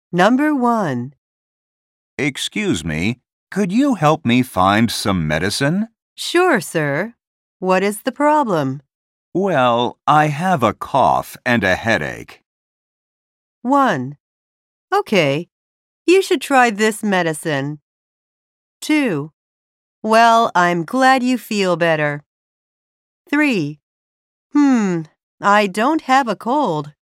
Number 1. Excuse me, could you help me find some medicine? Sure, sir. What is the problem? Well, I have a cough and a headache. 1. Okay, you should try this medicine. 2. Well, I'm glad you feel better. 3. I don't have a cold.